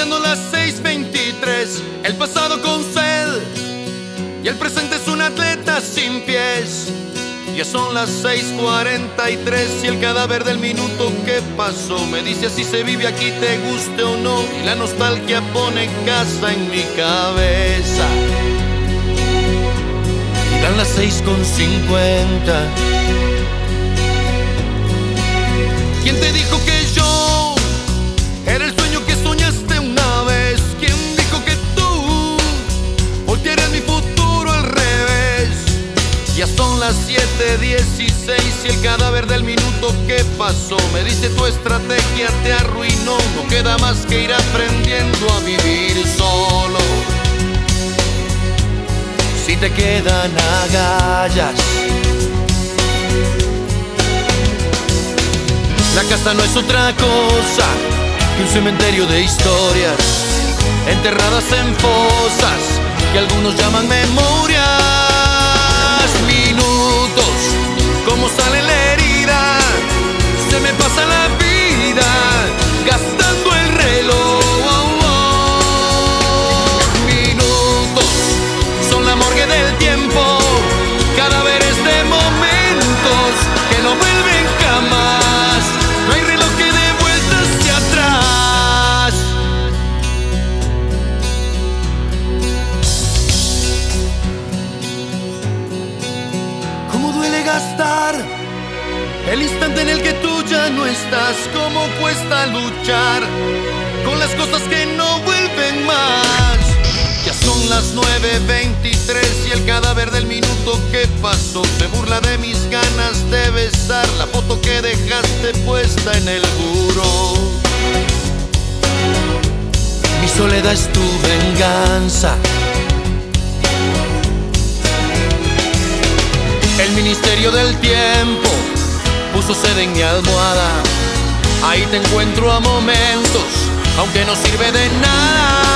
siendo las 6:23, el pasado con sed y el presente es un atleta sin pies. Ya son las 6:43 y el cadáver del minuto que pasó me dice si se vive aquí, te guste o no, y la nostalgia pone casa en mi cabeza. Y dan las 6:50. ¿Quién te dijo que yo era el sueño que soñaste una vez? ¿Quién dijo que tú voltearías mi futuro al revés? Ya son las 7:16 y el cadáver del minuto que pasó me dice tu estrategia te arruinó. No queda más que ir aprendiendo a vivir solo. Si te quedan agallas, la casa no es otra cosa que un cementerio de historias enterradas en fosas que algunos llaman memorias. Minutos, como sale la herida, se me pasa la vida gastando el reloj. Minutos, son la morgue del tiempo, cadáveres de momentos que no vuelven jamás. No hay reloj que dé vueltas hacia atrás. ¿Cómo duele gastar el instante en el que tú ya no estás? ¿Cómo cuesta luchar con las cosas que no vuelven más? Ya son las 9:23 y el cadáver del minuto que pasó se burla de mis ganas de besar la foto que dejaste puesta en el buró. Mi soledad es tu venganza. El ministerio del tiempo puso sede en mi almohada. Ahí te encuentro a momentos, aunque no sirve de nada.